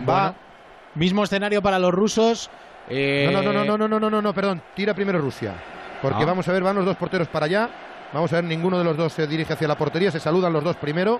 Va. Mismo escenario para los rusos. No, perdón. Tira primero Rusia. Porque vamos a ver, van los dos porteros para allá. Vamos a ver, ninguno de los dos se dirige hacia la portería. Se saludan los dos primero.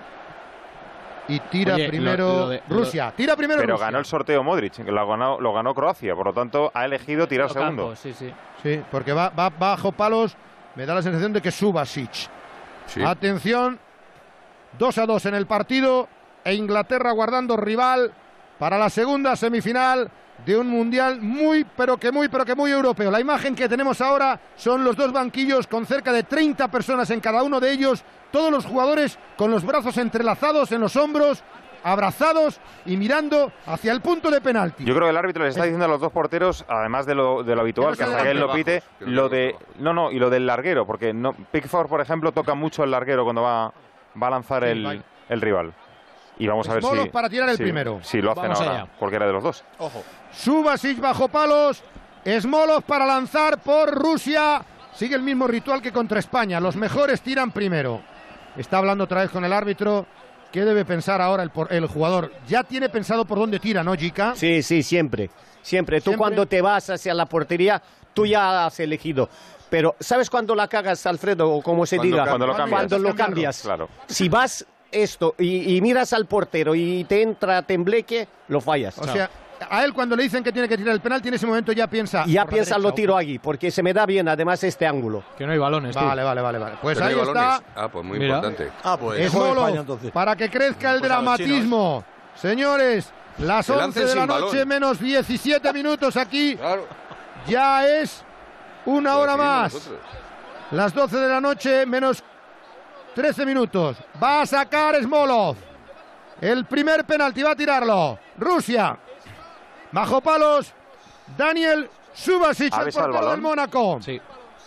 Y tira primero Rusia. Tira primero Pero Rusia. ganó el sorteo Modric, que lo ganó Croacia. Por lo tanto, ha elegido tirar segundo. Sí, porque va bajo palos. Me da la sensación de que Subasic. Sí. Atención. 2-2 en el partido. E Inglaterra guardando rival para la segunda semifinal de un mundial muy europeo. La imagen que tenemos ahora son los dos banquillos con cerca de 30 personas en cada uno de ellos, todos los jugadores con los brazos entrelazados en los hombros, abrazados y mirando hacia el punto de penalti. Yo creo que el árbitro les está diciendo a los dos porteros, además de lo habitual, que hasta que él lo pite, y lo del larguero, porque Pickford, por ejemplo, toca mucho el larguero cuando va a lanzar el rival. Y vamos a ver si para tirar el primero. Si lo hacen ahora, cualquiera de los dos. Ojo. Subasic bajo palos, Smolov para lanzar por Rusia. Sigue el mismo ritual que contra España. Los mejores tiran primero. Está hablando otra vez con el árbitro. ¿Qué debe pensar ahora el jugador? Ya tiene pensado por dónde tira, ¿no, Jica? Sí, siempre. Tú cuando te vas hacia la portería, tú ya has elegido. Pero ¿sabes cuándo la cagas, Alfredo? O como se diga. Cuando lo cambias. Claro. Si vas y miras al portero y te entra tembleque, lo fallas. O sea, a él cuando le dicen que tiene que tirar el penalti, en ese momento ya piensa... Lo tiro aquí, porque se me da bien además este ángulo. Que no hay balones, tío. Vale. Pues ahí está. Pues muy importante. Smolov, para que crezca el dramatismo. Señores, las 11 de la noche menos 17 minutos aquí. Claro. Ya es una hora más. Las 12 de la noche menos 13 minutos. Va a sacar Smolov. El primer penalti va a tirarlo. Rusia. Bajo palos. Daniel Subasic, el portero del Mónaco. Sí.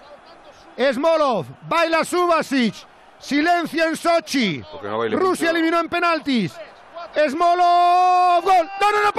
Smolov. Baila Subasic. Silencio en Sochi. Rusia eliminó en penaltis. Smolov. Gol. No.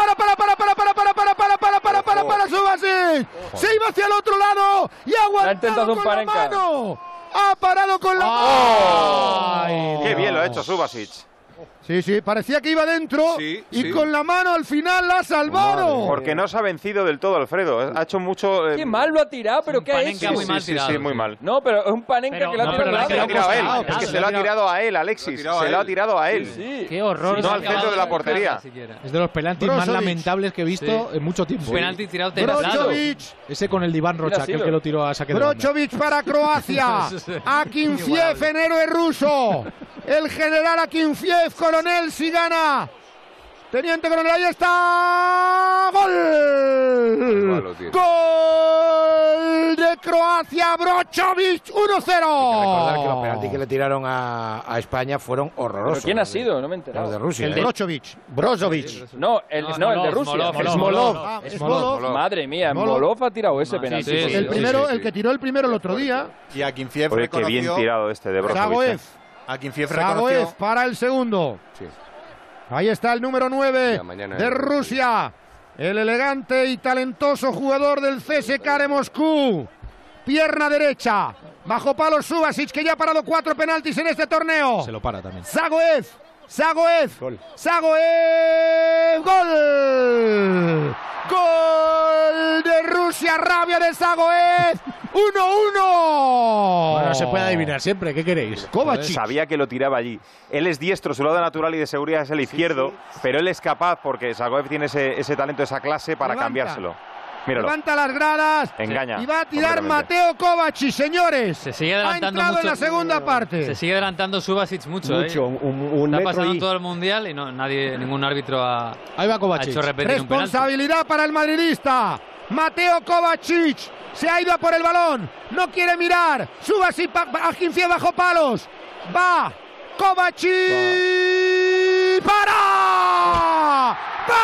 Para Subasic. Se iba hacia el otro lado. Y ha aguantado con la mano. Ha parado con la mano. Qué bien lo ha hecho Subasic. Sí, parecía que iba dentro y con la mano al final la ha salvado. Porque no se ha vencido del todo, Alfredo. Ha hecho mucho... Qué mal lo ha tirado, pero ¿qué ha hecho? Muy mal tirado. Sí, muy mal. No, pero es un Panenka que lo ha tirado a él. Es que se lo ha tirado a él, Alexis. Se lo ha tirado a él. Sí. Qué horror. No al centro de la portería. Es de los penaltis más lamentables que he visto en mucho tiempo. Un penalti tirado templado. Ese con el Diván Rocha, aquel que lo tiró a saque de banda. Brozovic para Croacia. Akinfiev en héroe ruso. El general Akinfiev, coronel, si gana. Teniente coronel, ahí está. ¡Gol! ¡Gol de Croacia! Brozovic, 1-0. Hay que recordar que los penaltis que le tiraron a España fueron horrorosos. ¿Pero quién ha sido? No me he enterado. Los de Rusia. El de Brozovic. No, el de Rusia. Smolov. Madre mía, Smolov ha tirado ese penalti. El primero, el que tiró el primero el otro día. Y Akinfiev Qué bien reconoció... tirado este de Brozovic. Zagoev para el segundo. Sí. Ahí está el número 9 mañana de Rusia. El elegante y talentoso jugador del CSKA de Moscú. Pierna derecha. Bajo palo Subasic, que ya ha parado 4 penaltis en este torneo. Se lo para también. Zagoev. Gol. Gol de Rusia, rabia de Zagoev. 1-1. Bueno, se puede adivinar siempre, ¿qué queréis? Kovacic. Sabía que lo tiraba allí. Él es diestro, su lado natural y de seguridad es el izquierdo, pero él es capaz, porque Zagoev tiene ese talento, esa clase para cambiárselo. Míralo. Levanta las gradas. Engaña. Y va a tirar Mateo Kovacic, señores. Se sigue adelantando ha entrado mucho. en la segunda parte. Se sigue adelantando Subasic mucho. Un Está pasando todo el mundial y ningún árbitro ha hecho repetir un penalti. Responsabilidad para el madridista. Mateo Kovacic se ha ido a por el balón. No quiere mirar. Subasic, Akinfiev bajo palos. Va. Kovacic. ¡Para!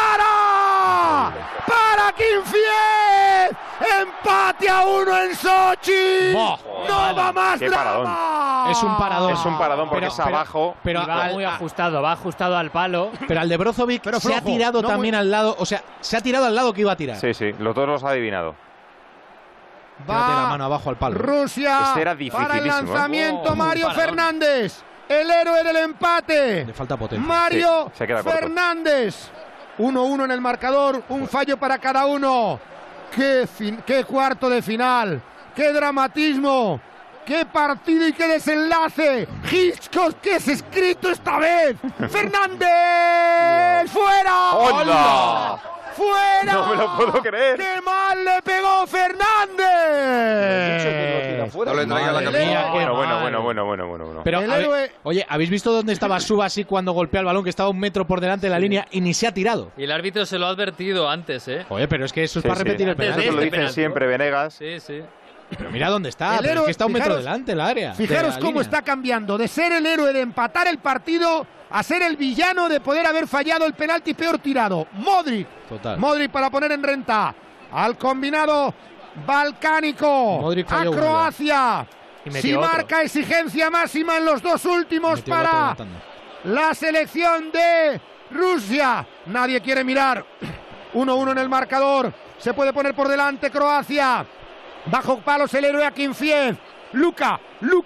¡Para Akinfiev! ¡Empate a 1 en Sochi! ¡No va más drama! Es un paradón. Es un paradón porque es abajo. Pero va muy ajustado, va ajustado al palo. Pero al de Brozovic se ha tirado también al lado, o sea, se ha tirado al lado que iba a tirar. Sí, los dos los ha adivinado. Va la mano abajo al palo. Rusia Este era para el lanzamiento. Mario paradón. Fernández, el héroe del empate. Le falta potencia. Mario se queda corto. Fernández. 1-1 en el marcador, un fallo para cada uno. ¡Qué cuarto de final! ¡Qué dramatismo! ¡Qué partido y qué desenlace! ¡Hitchcock, que es escrito esta vez! ¡Fernández! ¡Fuera! ¡Hola! ¡Fuera! No me lo puedo creer. ¡Qué mal le pegó Fernández! No le traiga la camisa. Bueno. Pero, oye, ¿habéis visto dónde estaba Subasic cuando golpea el balón, que estaba 1 metro por delante de la línea y ni se ha tirado? Y el árbitro se lo ha advertido antes, ¿eh? Oye, pero es que eso es para repetir el penalti. Eso lo dicen siempre, Venegas. Sí. Pero mira dónde está, El pero héroe, es que está 1 metro fijaros, delante el área. Fijaros la cómo línea. está cambiando de ser el héroe de empatar el partido a ser el villano de poder haber fallado el penalti peor tirado. Modric. Total. Modric para poner en renta al combinado balcánico. Modric A falló Croacia. Si otro. marca exigencia máxima en los 2 últimos Metió otro para matando. la selección de Rusia. Nadie quiere mirar. 1-1 en el marcador. Se puede poner por delante Croacia. Bajo palos el héroe Akinfiev. Luka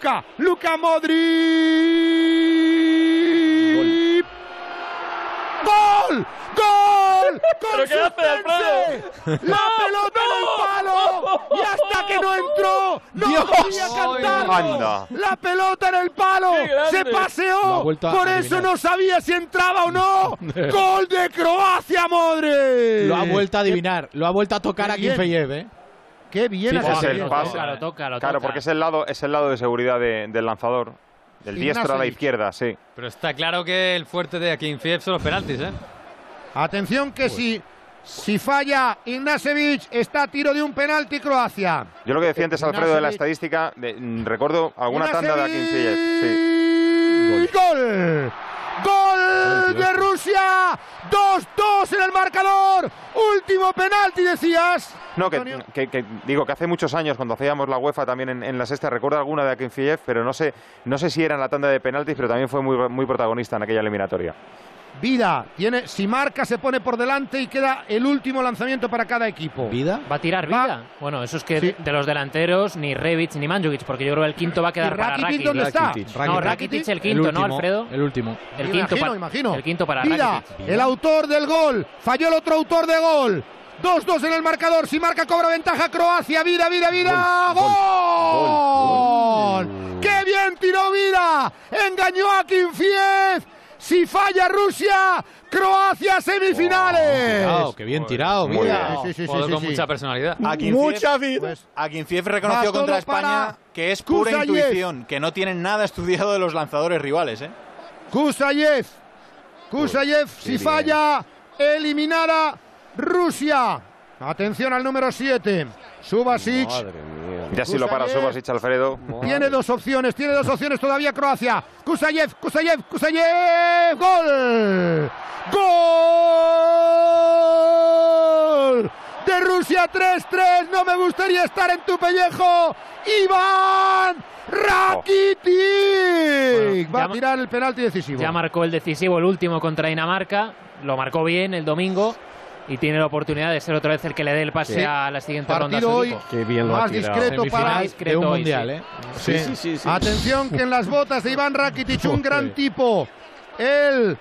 Modric. ¡Gol! ¿Pero qué hace, Alfredo? ¡La pelota en el palo! ¡Y hasta que no entró! ¡No podía cantarlo! ¡Anda! ¡La pelota en el palo! ¡Qué grande! ¡Se Lo ha paseó! vuelto a Por adivinar. eso no sabía si entraba o no. ¡Gol de Croacia, Modric! Lo ha vuelto a adivinar, lo ha vuelto a tocar Qué a bien. Akinfeyev, ¿eh? ¡Qué bien! Sí, ha ese es salido! el pase. Lo toca. Claro, porque es el lado de seguridad del lanzador. Del diestro a la izquierda, sí. Pero está claro que el fuerte de Akinfiev son los penaltis, ¿eh? Atención que si falla Ignacevic, está a tiro de un penalti Croacia. Yo lo que decía antes, Alfredo, de la estadística, recuerdo alguna tanda de Akinfiev. Sí. ¡Gol! ¡Gol de Rusia! 2-2 en el marcador. Último penalti, decías. No, Antonio. que digo que hace muchos años, cuando hacíamos la UEFA también en la sexta, recuerdo alguna de Akinfiev, pero no sé si era en la tanda de penaltis, pero también fue muy protagonista en aquella eliminatoria. Vida, si marca se pone por delante y queda el último lanzamiento para cada equipo. ¿Vida? ¿Va a tirar Vida? Bueno, eso es que Sí. de los delanteros, ni Rebic ni Mandzukic, porque yo creo que el quinto va a quedar ¿Y para Rakitic Rakitic. dónde está? No, Rakitic el quinto, ¿no, Alfredo? El último. El quinto Imagino. El quinto para Vida, Rakitic. el autor del gol. Falló el otro autor de gol. 2-2 en el marcador. Si marca, cobra ventaja Croacia. Vida. ¡Gol! ¡Qué bien tiró Vida! Engañó a Akinfiev. Si falla Rusia, Croacia semifinales. Qué bien tirado, Muy Vida. Sí. Jugador con mucha personalidad. Mucha vida. Pues, Akinfiev reconoció va contra todo para España que es pura Kusayev. intuición, que no tienen nada estudiado de los lanzadores rivales, ¿eh? Kusayev, si falla, eliminará Rusia. Atención al número 7. Subasic. Ya si lo para Subasic, Alfredo. Tiene dos opciones todavía Croacia. Kusayev. ¡Gol! ¡Gol! De Rusia 3-3. No me gustaría estar en tu pellejo. Iván Rakitic. Va a tirar el penalti decisivo. Ya marcó el decisivo, el último contra Dinamarca. Lo marcó bien el domingo. Y tiene la oportunidad de ser otra vez el que le dé el pase a la siguiente ronda. Partido hoy Qué bien lo ha más tirado. discreto para De un mundial, ¿eh? Sí. Atención que en las botas de Iván Rakitic, un gran tipo. El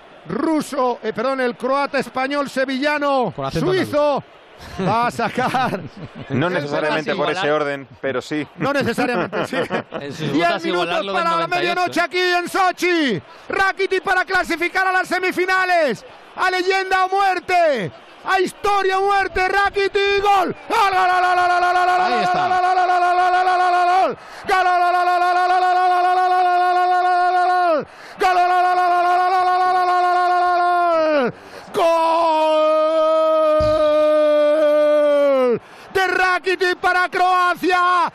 croata español sevillano Con acento suizo va a sacar. No necesariamente por ese orden, pero sí. No necesariamente, sí. En sus 10 botas igualar minutos lo del para la 98, medianoche aquí en Sochi. Rakitic para clasificar a las semifinales. A leyenda o muerte. A historia o muerte. Rakitic. Gol. Ahí está. Gol de Rakitic para Croacia.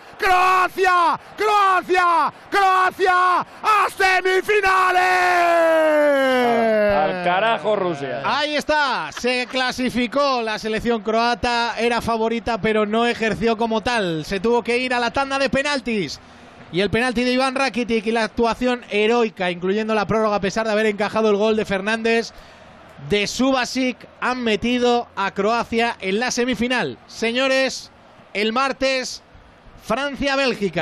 Croacia a semifinales. Al carajo Rusia. Ahí está, se clasificó la selección croata, era favorita pero no ejerció como tal, se tuvo que ir a la tanda de penaltis. Y el penalti de Iván Rakitic y la actuación heroica, incluyendo la prórroga a pesar de haber encajado el gol de Fernández, de Subasic, han metido a Croacia en la semifinal. Señores, el martes, Francia-Bélgica.